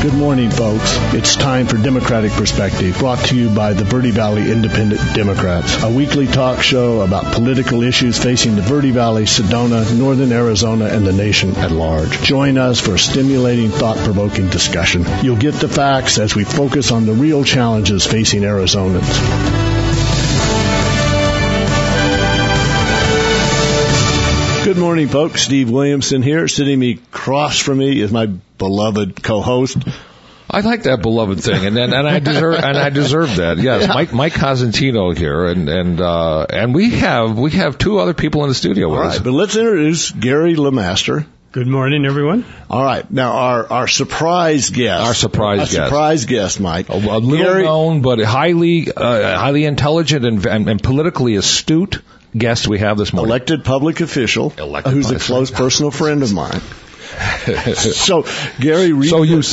Good morning, folks. It's time for Democratic Perspective, brought to you by the Verde Valley Independent Democrats, a weekly talk show about political issues facing the Verde Valley, Sedona, Northern Arizona, and the nation at large. Join us for a stimulating, thought-provoking discussion. You'll get the facts as we focus on the real challenges facing Arizonans. Good morning, folks. Steve Williamson here. Sitting across from me is my beloved co-host. I like that beloved thing, and I deserve that. Yes, yeah. Mike Cosentino here, and we have two other people in the studio with us. All right, but let's introduce Gary LeMaster. Good morning, everyone. All right, now our surprise guest. Surprise guest, Mike. A little known, but highly intelligent and politically astute guest we have this morning. Elected public official, who's a close personal friend of mine. So, Gary, read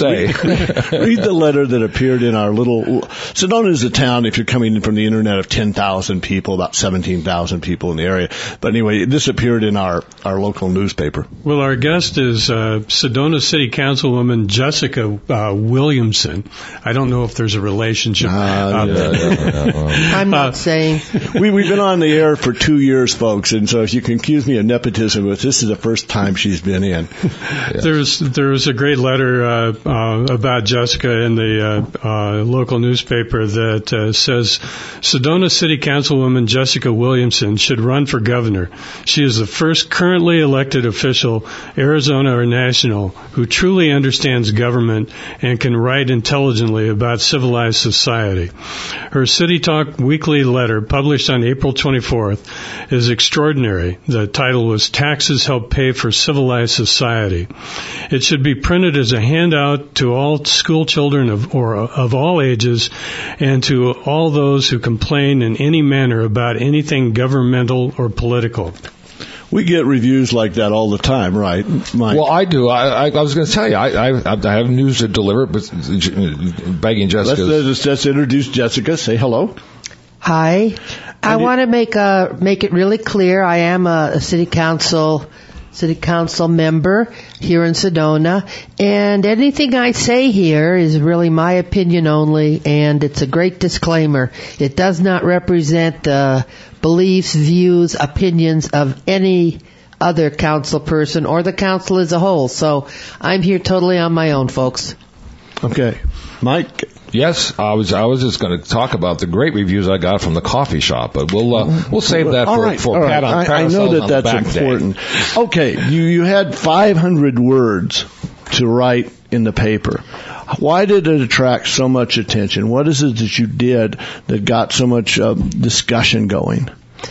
the letter that appeared in our little... Sedona is a town, if you're coming in from the internet, of 10,000 people, about 17,000 people in the area. But anyway, this appeared in our local newspaper. Well, our guest is Sedona City Councilwoman Jessica Williamson. I don't know if there's a relationship. I'm not saying. We've been on the air for 2 years, folks, and so if you can accuse me of nepotism, but this is the first time she's been in. Yes. There's a great letter about Jessica in the local newspaper that says Sedona City Councilwoman Jessica Williamson should run for governor. She is the first currently elected official, Arizona or national, who truly understands government and can write intelligently about civilized society. Her City Talk weekly letter, published on April 24th, is extraordinary. The title was Taxes Help Pay for Civilized Society. It should be printed as a handout to all school children of all ages and to all those who complain in any manner about anything governmental or political. We get reviews like that all the time, right, Mike? Well, I do. I was going to tell you, I have news to deliver, but begging Jessica. Let's introduce Jessica. Say hello. Hi. I want to make it really clear. I am a city council member here in Sedona, and anything I say here is really my opinion only, and it's a great disclaimer. It does not represent the beliefs, views, opinions of any other council person or the council as a whole. So I'm here totally on my own, folks. Okay. Mike? Yes, I was just going to talk about the great reviews I got from the coffee shop, but we'll save that for pat on I know that's important. Day. Okay, you had 500 words to write in the paper. Why did it attract so much attention? What is it that you did that got so much discussion going?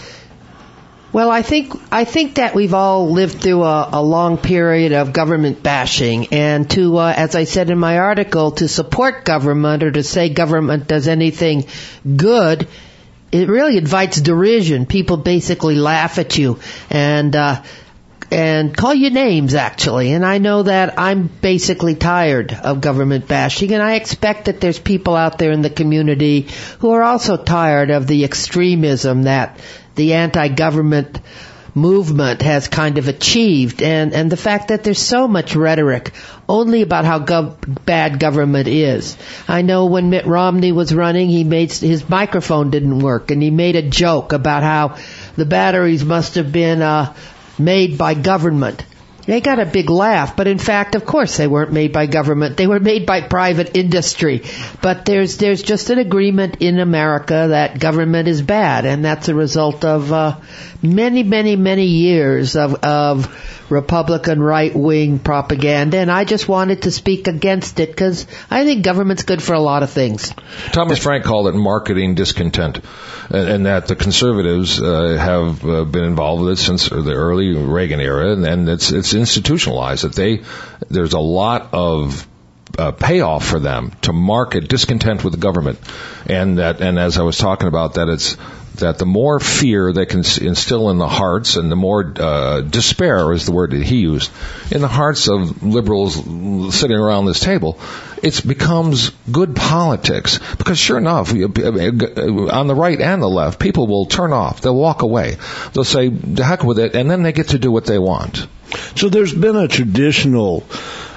Well, I think that we've all lived through a long period of government bashing, and to, as I said in my article, to support government or to say government does anything good, it really invites derision. People basically laugh at you and call you names, actually. And I know that I'm basically tired of government bashing, and I expect that there's people out there in the community who are also tired of the extremism that the anti-government movement has kind of achieved, and the fact that there's so much rhetoric only about how bad government is. I know when Mitt Romney was running, his microphone didn't work, and he made a joke about how the batteries must have been made by government. They got a big laugh, but in fact, of course, they weren't made by government. They were made by private industry. But there's just an agreement in America that government is bad, and that's a result of many, many, many years of Republican right-wing propaganda, and I just wanted to speak against it because I think government's good for a lot of things. Thomas Frank called it marketing discontent, and that the conservatives have been involved with it since the early Reagan era, and it's institutionalized. There's a lot of payoff for them to market discontent with the government, and as I was talking about, that the more fear they can instill in the hearts, and the more despair is the word that he used, in the hearts of liberals sitting around this table, it becomes good politics. Because sure enough, on the right and the left, people will turn off. They'll walk away. They'll say, the heck with it, and then they get to do what they want. So there's been a traditional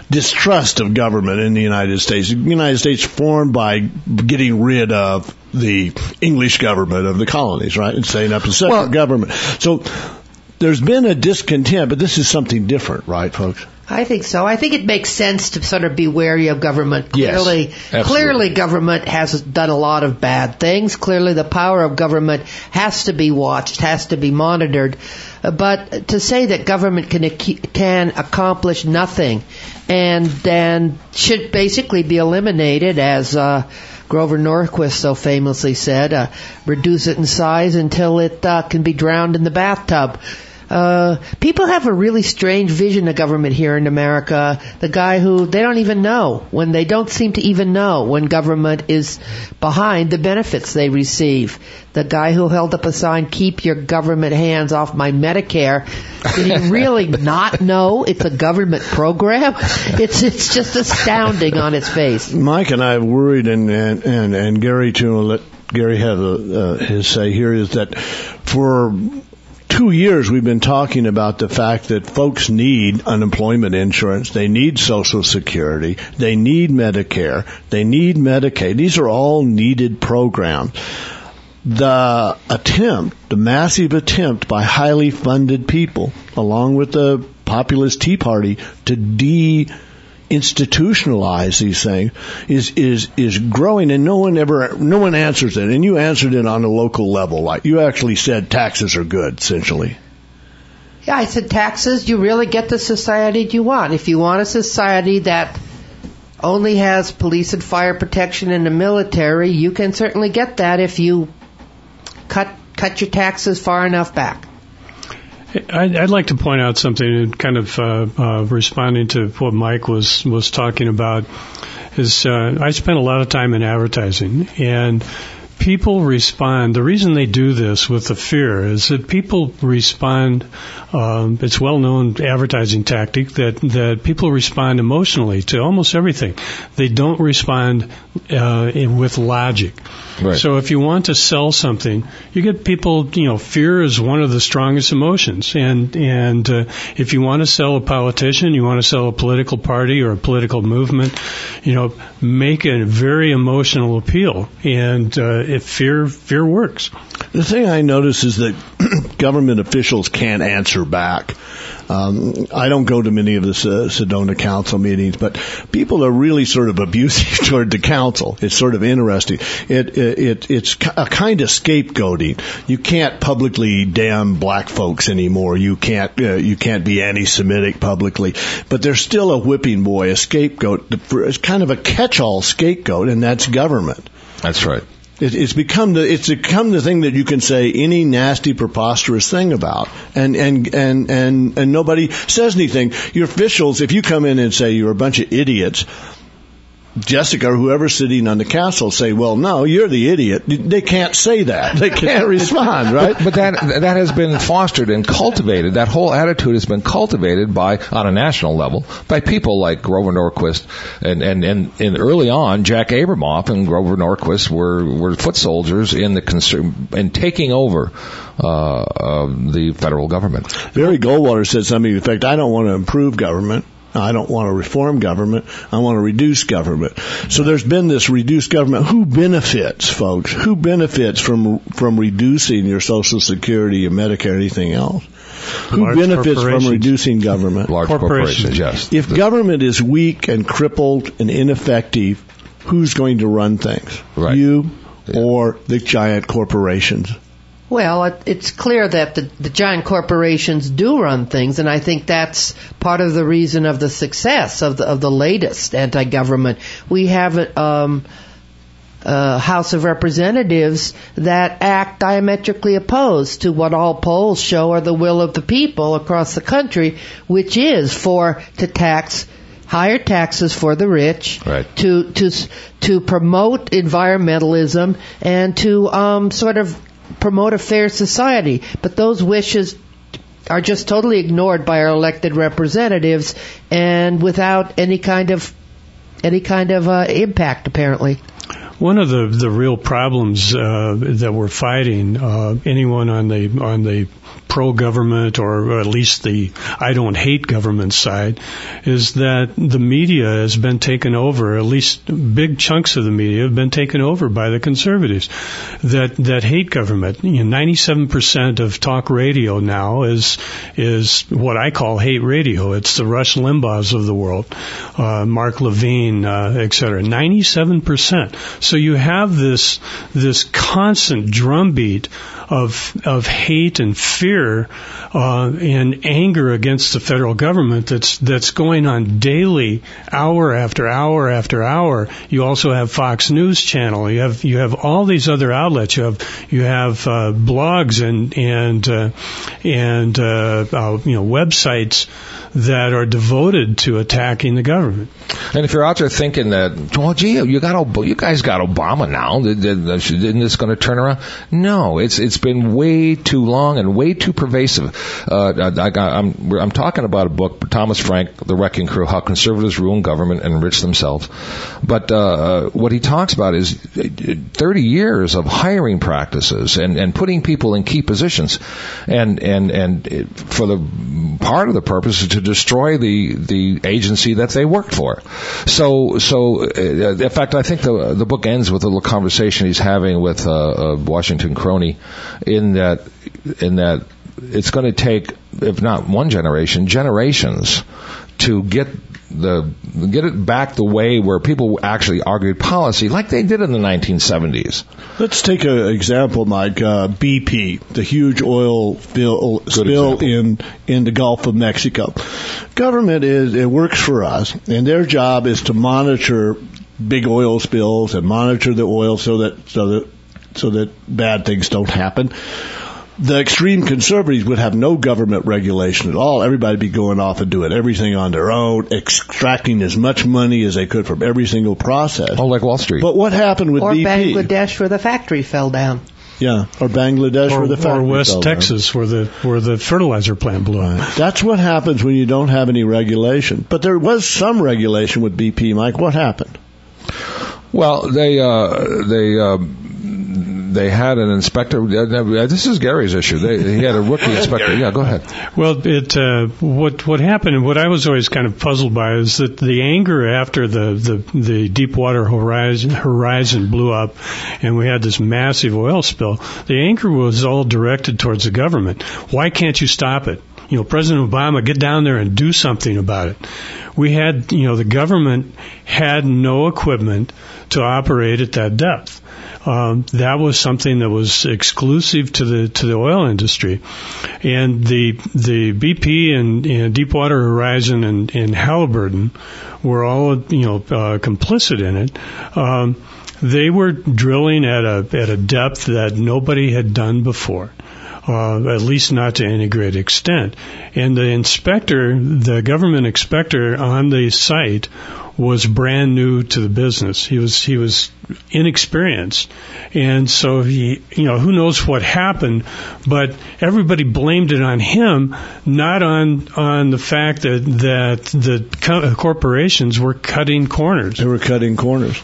distrust of government in the United States. The United States formed by getting rid of the English government of the colonies, right, and setting up a separate government. So there's been a discontent, but this is something different, right, folks? I think so. I think it makes sense to sort of be wary of government. Clearly government has done a lot of bad things. Clearly the power of government has to be watched, has to be monitored. But to say that government can accomplish nothing and then should basically be eliminated, as Grover Norquist so famously said, reduce it in size until it can be drowned in the bathtub. People have a really strange vision of government here in America. The guy who they don't even know, when they don't seem to even know when government is behind the benefits they receive. The guy who held up a sign, "Keep your government hands off my Medicare." Did he really not know it's a government program? It's just astounding on its face. Mike and I have worried, and Gary too, let Gary have his say here, is that for 2 years we've been talking about the fact that folks need unemployment insurance, they need Social Security, they need Medicare, they need Medicaid. These are all needed programs. The massive attempt by highly funded people, along with the populist Tea Party, to institutionalize these things is growing, and no one answers it. And you answered it on a local level, like you actually said taxes are good, essentially. Yeah, I said taxes. You really get the society you want. If you want a society that only has police and fire protection and the military, you can certainly get that if you cut your taxes far enough back. I'd like to point out something, kind of responding to what Mike was talking about. Is I spent a lot of time in advertising, and people respond. The reason they do this with the fear is that people respond. It's well-known advertising tactic that people respond emotionally to almost everything. They don't respond with logic. Right. So if you want to sell something, you get people, fear is one of the strongest emotions. And if you want to sell a politician, you want to sell a political party or a political movement, make a very emotional appeal. And if fear works. The thing I notice is that government officials can't answer back. I don't go to many of the Sedona council meetings, but people are really sort of abusive toward the council. It's sort of interesting. It's a kind of scapegoating. You can't publicly damn black folks anymore. You can't be anti-Semitic publicly, but there's still a whipping boy, a scapegoat. It's kind of a catch-all scapegoat, and that's government. That's right. It's become the thing that you can say any nasty, preposterous thing about, and nobody says anything. Your officials, if you come in and say you're a bunch of idiots, Jessica or whoever's sitting on the council say, well, no, you're the idiot. They can't say that. They can't respond, right? But that has been fostered and cultivated. That whole attitude has been cultivated on a national level by people like Grover Norquist and early on, Jack Abramoff and Grover Norquist were foot soldiers in taking over the federal government. Barry Goldwater said something to the effect, I don't want to improve government. I don't want to reform government. I want to reduce government. So there's been this reduced government. Who benefits, folks? Who benefits from reducing your Social Security and Medicare, anything else? Who benefits from reducing government? Large corporations, yes. If government is weak and crippled and ineffective, who's going to run things? Right. You or the giant corporations? Well, it's clear that the giant corporations do run things, and I think that's part of the reason of the success of the latest anti-government. We have a House of Representatives that act diametrically opposed to what all polls show are the will of the people across the country, which is to tax higher taxes for the rich, right, to promote environmentalism, and to sort of promote a fair society. But those wishes are just totally ignored by our elected representatives, and without any kind of impact, apparently. One of the real problems that we're fighting, anyone on the pro-government, or at least the I don't hate government side, is that the media has been taken over, at least big chunks of the media have been taken over by the conservatives that hate government. 97% of talk radio now is what I call hate radio. It's the Rush Limbaughs of the world, Mark Levine, etc. 97%. So you have this constant drumbeat of hate and fear and anger against the federal government that's going on daily, hour after hour after hour. You also have Fox News Channel. You have all these other outlets. You have blogs and websites that are devoted to attacking the government. And if you're out there thinking that, well, gee, you guys got Obama now, isn't this going to turn around? No, it's been way too long and way too pervasive. I'm talking about a book, Thomas Frank, The Wrecking Crew: How Conservatives Ruin Government and Enrich Themselves. But what he talks about is 30 years of hiring practices and putting people in key positions, and for the part of the purpose is to destroy the agency that they worked for. So in fact, I think the book ends with a little conversation he's having with a Washington crony, in that it's going to take, if not one generation, generations to get it back the way where people actually argued policy like they did in the 1970s. Let's take an example, Mike. BP, the huge oil spill in the Gulf of Mexico. Government it works for us, and their job is to monitor big oil spills and monitor the oil so that bad things don't happen. The extreme conservatives would have no government regulation at all. Everybody would be going off and doing everything on their own, extracting as much money as they could from every single process. Oh, like Wall Street. But what happened with BP? Or Bangladesh, where the factory fell down. Yeah, or Bangladesh, where the factory fell down. Or West Texas, where the fertilizer plant blew up. That's what happens when you don't have any regulation. But there was some regulation with BP, Mike. What happened? Well, they had an inspector. This is Gary's issue. He had a rookie inspector. Yeah, go ahead. Well, what happened, and what I was always kind of puzzled by, is that the anger after the Deepwater Horizon blew up, and we had this massive oil spill. The anger was all directed towards the government. Why can't you stop it? President Obama, get down there and do something about it. We had, the government had no equipment to operate at that depth. That was something that was exclusive to the oil industry, and the BP and Deepwater Horizon and Halliburton were all complicit in it. They were drilling at a depth that nobody had done before. At least not to any great extent. And the government inspector on the site was brand new to the business. He was inexperienced. And so who knows what happened, but everybody blamed it on him, not on the fact that the corporations were cutting corners. They were cutting corners.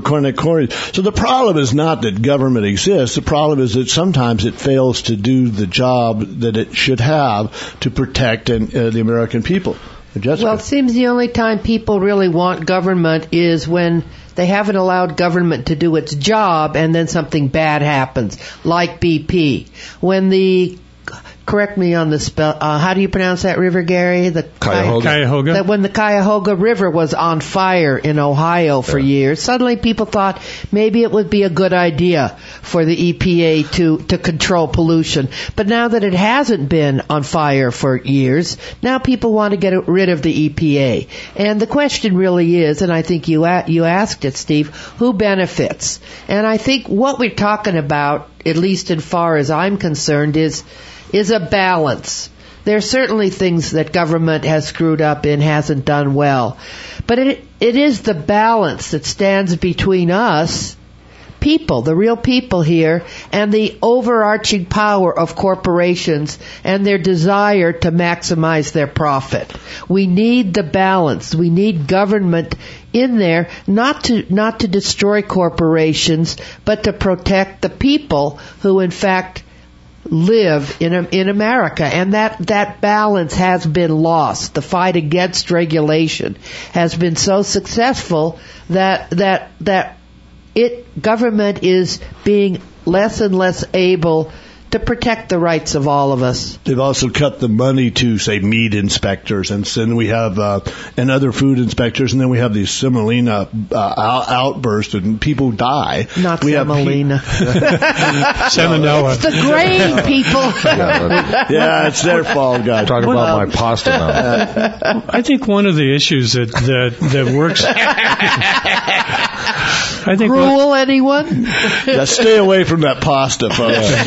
So the problem is not that government exists. The problem is that sometimes it fails to do the job that it should have to protect the American people. Jessica. Well, it seems the only time people really want government is when they haven't allowed government to do its job and then something bad happens, like BP. When correct me on the spell, how do you pronounce that river, Gary? The Cuyahoga. That when the Cuyahoga River was on fire in Ohio for years, suddenly people thought maybe it would be a good idea for the EPA to control pollution. But now that it hasn't been on fire for years, now people want to get rid of the EPA. And the question really is, and I think you asked it, Steve, who benefits? And I think what we're talking about, at least as far as I'm concerned, is a balance. There are certainly things that government has screwed up and hasn't done well. But it is the balance that stands between us, people, the real people here, and the overarching power of corporations and their desire to maximize their profit. We need the balance. We need government in there not to destroy corporations, but to protect the people who, in fact, live in America, and that balance has been lost. The fight against regulation has been so successful that government is being less and less able to protect the rights of all of us. They've also cut the money to, say, meat inspectors, and then we have and other food inspectors, and then we have these Semolina outbursts, and people die. Not Semolina. Salmonella. It's the grain people. Yeah, it's their fault, guys. Talking about my pasta now. I think one of the issues that works. I think Rule anyone? Yeah, stay away from that pasta, folks.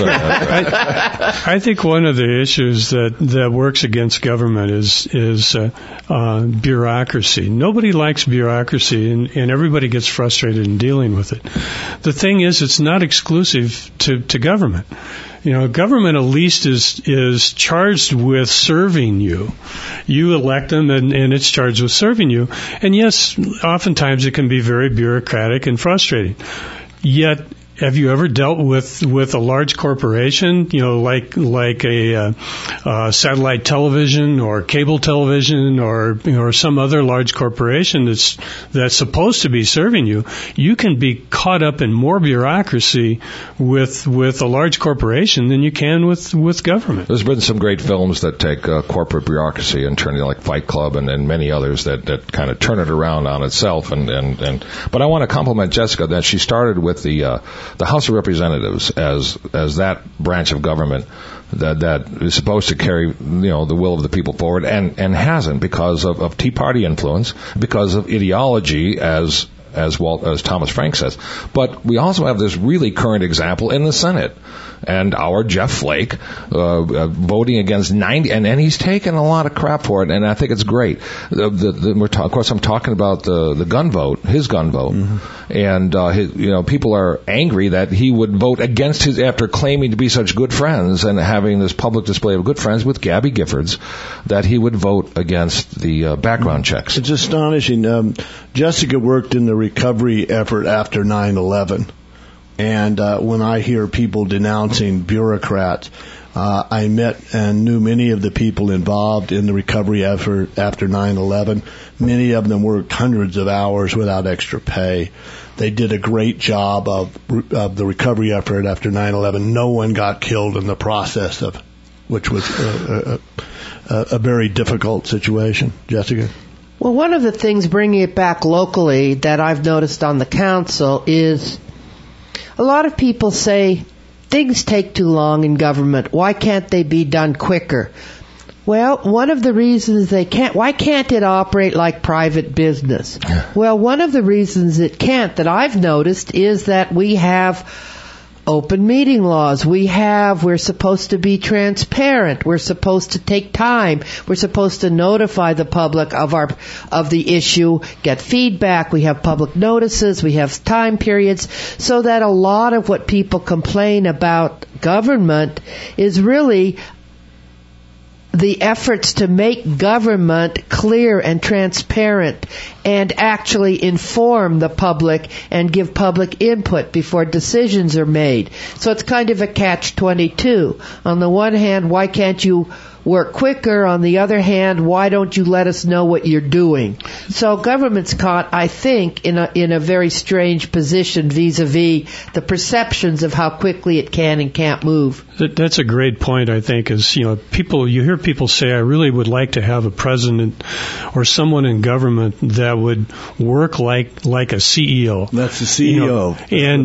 I think one of the issues that works against government is bureaucracy. Nobody likes bureaucracy, and everybody gets frustrated in dealing with it. The thing is, it's not exclusive to government. Government at least is charged with serving you. You elect them, and it's charged with serving you. And yes, oftentimes it can be very bureaucratic and frustrating. Yet, have you ever dealt with a large corporation, like a satellite television or cable television or some other large corporation that's supposed to be serving you? You can be caught up in more bureaucracy with a large corporation than you can with government. There's been some great films that take corporate bureaucracy and turn it, like Fight Club and many others that kind of turn it around on itself. But I want to compliment Jessica that she started with the House of Representatives as that branch of government that is supposed to carry the will of the people forward and hasn't, because of Tea Party influence, because of ideology, as Thomas Frank says. But we also have this really current example in the Senate, and our Jeff Flake voting against 90, and he's taken a lot of crap for it, and I think it's great. Of course, I'm talking about the gun vote, his gun vote, and people are angry that he would vote against his, after claiming to be such good friends and having this public display of good friends with Gabby Giffords, that he would vote against the background checks. It's astonishing. Jessica worked in the recovery effort after 9/11. And when I hear people denouncing bureaucrats, I met and knew many of the people involved in the recovery effort after 9/11. Many of them worked hundreds of hours without extra pay. They did a great job of the recovery effort after 9/11. No one got killed in the process of, which was a very difficult situation. Jessica? Well, one of the things, bringing it back locally, that I've noticed on the council is a lot of people say things take too long in government. Why can't they be done quicker? Well, one of the reasons they can't, why can't it operate like private business? Well, one of the reasons it can't that I've noticed is that we have open meeting laws. We're supposed to be transparent. We're supposed to take time. We're supposed to notify the public of the issue, get feedback. We have public notices. We have time periods, so that a lot of what people complain about government is really the efforts to make government clear and transparent and actually inform the public and give public input before decisions are made. So it's kind of a catch-22. On the one hand, why can't you work quicker? On the other hand, why don't you let us know what you're doing? So government's caught, I think, in a very strange position vis-a-vis the perceptions of how quickly it can and can't move. That's a great point, I think, is, you hear people say, I really would like to have a president or someone in government that would work like a CEO. That's the CEO.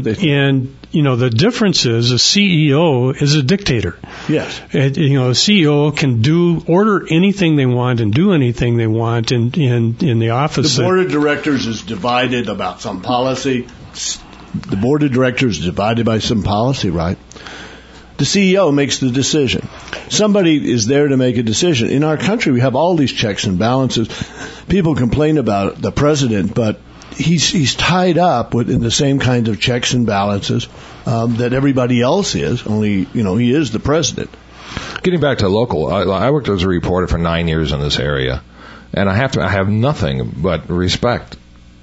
The difference is a CEO is a dictator. Yes. A CEO can order anything they want and do anything they want in the office. The board of directors is divided about some policy. The board of directors is divided by some policy, right? The CEO makes the decision. Somebody is there to make a decision. In our country, we have all these checks and balances. People complain about the president, but he's tied up in the same kinds of checks and balances that everybody else is, only, he is the president. Getting back to local, I worked as a reporter for 9 years in this area, and I have nothing but respect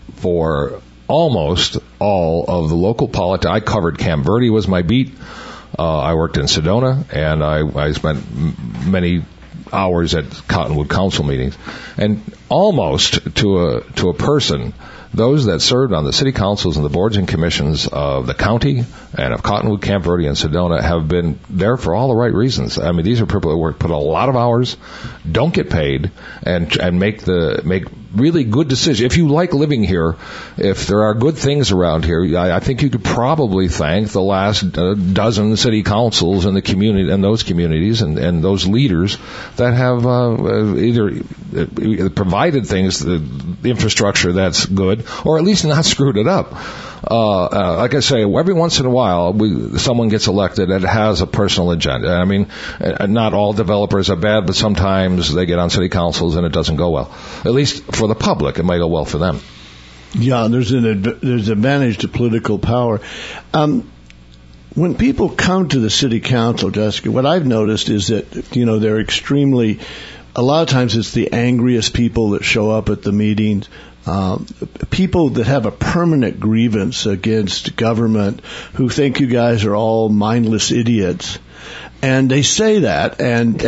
for almost all of the local politics. I covered Camp Verde was my beat. I worked in Sedona, and I spent many hours at Cottonwood Council meetings, and almost to a person, those that served on the city councils and the boards and commissions of the county and of Cottonwood, Camp Verde, and Sedona have been there for all the right reasons. I mean, these are people who put a lot of hours, don't get paid, and make really good decisions. If you like living here, if there are good things around here, I think you could probably thank the last dozen city councils in the community and those communities and those leaders that have either provided things, the infrastructure that's good, or at least not screwed it up. Like I say, every once in a while, someone gets elected that has a personal agenda. I mean, not all developers are bad, but sometimes they get on city councils and it doesn't go well. At least for the public, it might go well for them. Yeah, there's advantage to political power. When people come to the city council, Jessica, what I've noticed is that, they're extremely, a lot of times it's the angriest people that show up at the meetings. People that have a permanent grievance against government, who think you guys are all mindless idiots. And they say that, and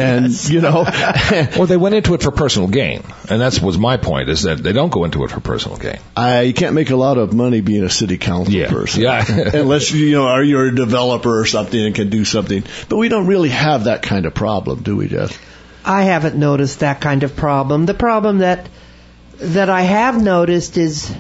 Or they went into it for personal gain. And that was my point, is that they don't go into it for personal gain. You can't make a lot of money being a city council person. Yeah. Unless, you're a developer or something and can do something. But we don't really have that kind of problem, do we, Jess? I haven't noticed that kind of problem. The problem that I have noticed is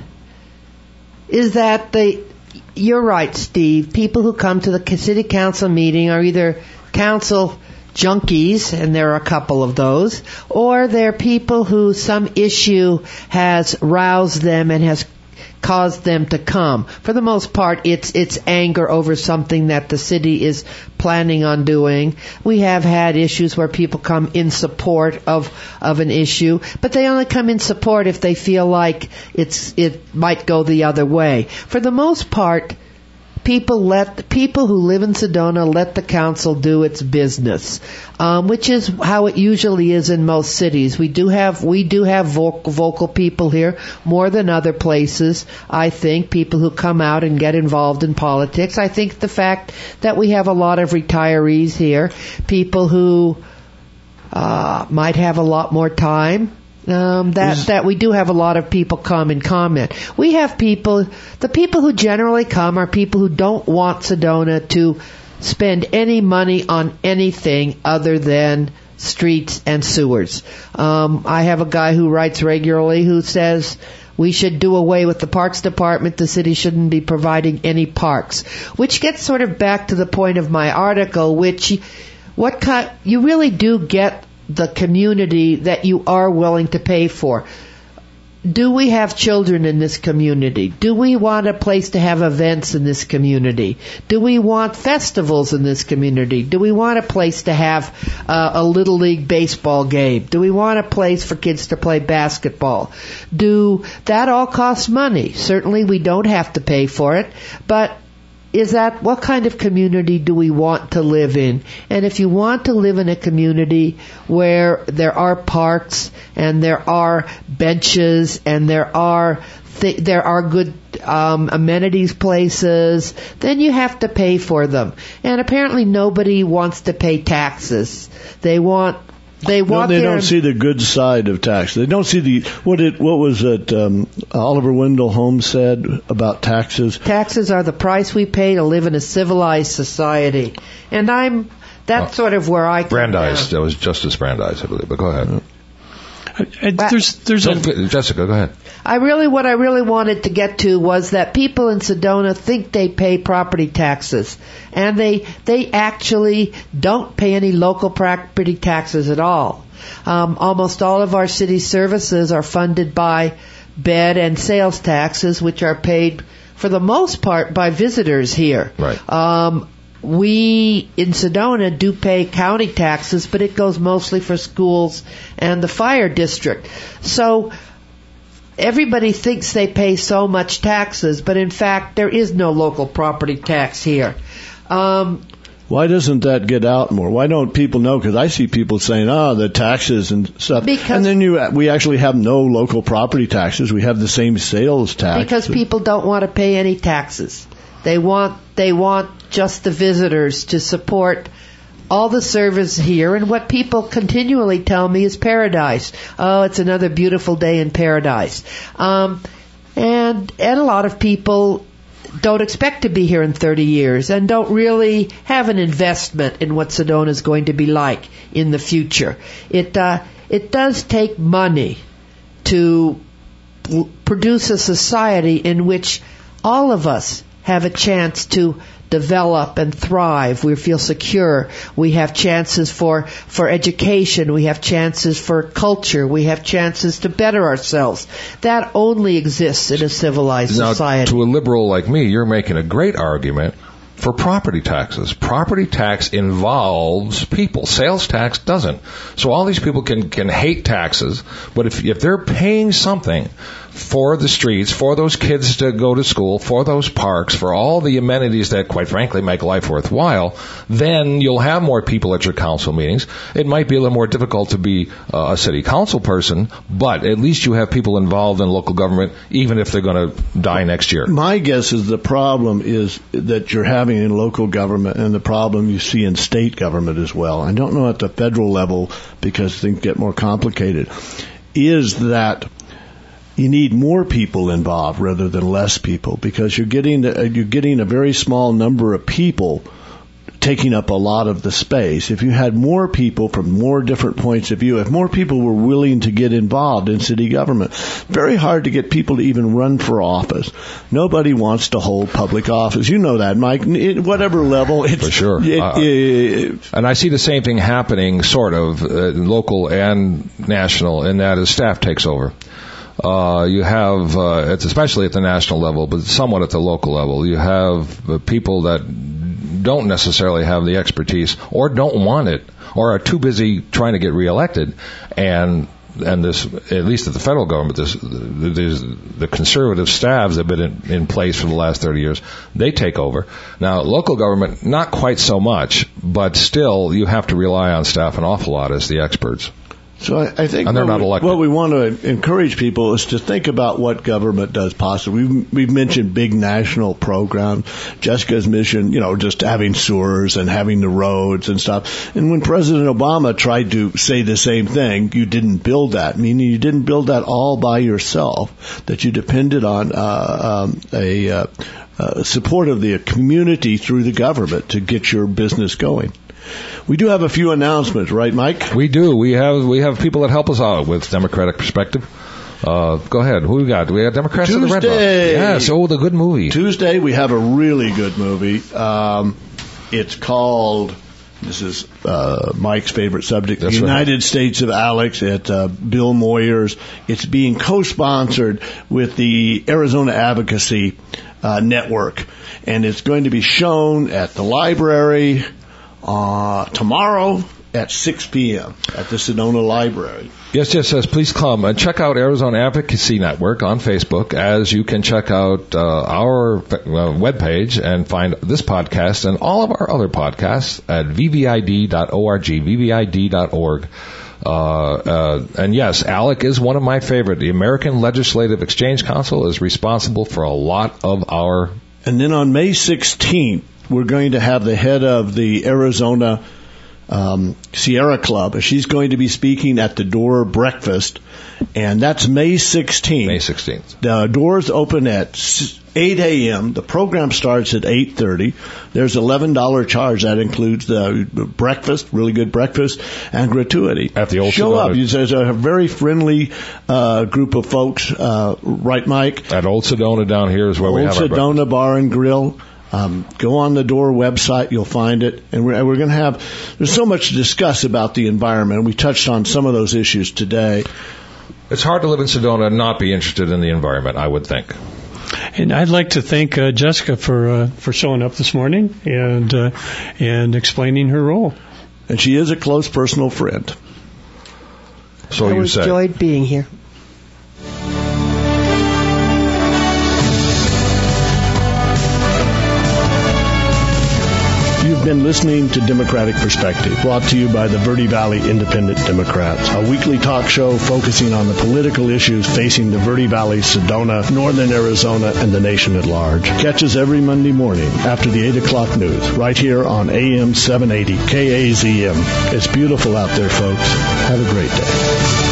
that you're right, Steve. People who come to the city council meeting are either council junkies, and there are a couple of those, or they're people who some issue has roused them and has caused them to come. For the most part, it's anger over something that the city is planning on doing. We have had issues where people come in support of an issue, but they only come in support if they feel like it might go the other way. For the most part, people who live in Sedona let the council do its business, which is how it usually is in most cities. We do have vocal people here more than other places. I think people who come out and get involved in politics. I think the fact that we have a lot of retirees here, people who might have a lot more time. That we do have a lot of people come and comment. We have the people who generally come are people who don't want Sedona to spend any money on anything other than streets and sewers. I have a guy who writes regularly who says we should do away with the parks department. The city shouldn't be providing any parks, which gets sort of back to the point of my article, which you really do get the community that you are willing to pay for. Do we have children in this community? Do we want a place to have events in this community? Do we want festivals in this community? Do we want a place to have a Little League baseball game? Do we want a place for kids to play basketball? That all costs money. Certainly we don't have to pay for it, but what kind of community do we want to live in? And if you want to live in a community where there are parks and there are benches and there are good amenities places, then you have to pay for them. And apparently nobody wants to pay taxes. They don't see the good side of tax. They don't see what was it Oliver Wendell Holmes said about taxes? Taxes are the price we pay to live in a civilized society. And that's sort of where I come Brandeis, that was Justice Brandeis, I believe, but go ahead. Jessica, go ahead. What I really wanted to get to was that people in Sedona think they pay property taxes, and they actually don't pay any local property taxes at all. Almost all of our city services are funded by bed and sales taxes, which are paid for the most part by visitors here. Right. We in Sedona do pay county taxes, but it goes mostly for schools and the fire district. So everybody thinks they pay so much taxes, but in fact there is no local property tax here. Why doesn't that get out more? Why don't people know? Because I see people saying, the taxes and stuff. And then we actually have no local property taxes. We have the same sales tax. Because people don't want to pay any taxes. They want just the visitors, to support all the service here and what people continually tell me is paradise. Oh, it's another beautiful day in paradise. And a lot of people don't expect to be here in 30 years and don't really have an investment in what Sedona is going to be like in the future. It does take money to produce a society in which all of us have a chance to develop and thrive. We feel secure. We have chances for education. We have chances for culture. We have chances to better ourselves. That only exists in a civilized society. To a liberal like me, you're making a great argument for property taxes. Property tax involves people. Sales tax doesn't. So all these people can hate taxes, but if they're paying something for the streets, for those kids to go to school, for those parks, for all the amenities that, quite frankly, make life worthwhile, then you'll have more people at your council meetings. It might be a little more difficult to be a city council person, but at least you have people involved in local government, even if they're going to die next year. My guess is the problem is that you're having in local government and the problem you see in state government as well. I don't know at the federal level because things get more complicated, is that you need more people involved rather than less people, because you're getting a very small number of people taking up a lot of the space. If you had more people from more different points of view, if more people were willing to get involved in city government, very hard to get people to even run for office. Nobody wants to hold public office. You know that, Mike. At whatever level, it's for sure. And I see the same thing happening, sort of, local and national, and that is staff takes over. You have, it's especially at the national level, but somewhat at the local level, you have people that don't necessarily have the expertise or don't want it or are too busy trying to get reelected. And this, at least at the federal government, the conservative staffs that have been in place for the last 30 years, they take over. Now, local government, not quite so much, but still you have to rely on staff an awful lot as the experts. So I think what we want to encourage people is to think about what government does possibly. We've mentioned big national programs. Jessica's mission, just having sewers and having the roads and stuff. And when President Obama tried to say the same thing, you didn't build that, meaning you didn't build that all by yourself, that you depended on support of the community through the government to get your business going. We do have a few announcements, right, Mike? We do. We have people that help us out with Democratic Perspective. Go ahead. Who we got? We got Democrats in the Red Box. Yes. The good movie. Tuesday, we have a really good movie. It's called, this is Mike's favorite subject, That's United right. States of Alex at Bill Moyers. It's being co-sponsored with the Arizona Advocacy Network. And it's going to be shown at the library tomorrow at 6 p.m. at the Sedona Library. Yes, please come and check out Arizona Advocacy Network on Facebook, as you can check out our webpage and find this podcast and all of our other podcasts at vvid.org, vvid.org. And yes, ALEC is one of my favorite. The American Legislative Exchange Council is responsible for a lot of our... And then on May 16th, we're going to have the head of the Arizona Sierra Club. She's going to be speaking at the Door Breakfast, and that's May 16th. May 16th. The doors open at 8 a.m. The program starts at 8:30. There's $11 charge. That includes the breakfast, really good breakfast, and gratuity. At the Old Show Sedona. up. There's a very friendly group of folks, right, Mike? At Old Sedona down here is where we have our breakfast. Old Sedona Bar and Grill. Go on the Door website, you'll find it. And we're going to have, there's so much to discuss about the environment. We touched on some of those issues today. It's hard to live in Sedona and not be interested in the environment, I would think. And I'd like to thank Jessica for showing up this morning and explaining her role. And she is a close personal friend. So you say. I enjoyed being here. You've You've been listening to Democratic Perspective, brought to you by the Verde Valley Independent Democrats, a weekly talk show focusing on the political issues facing the Verde Valley, Sedona, northern Arizona, and the nation at large. Catch us every Monday morning after the 8 o'clock news, right here on AM 780 KAZM. It's beautiful out there, folks. Have a great day.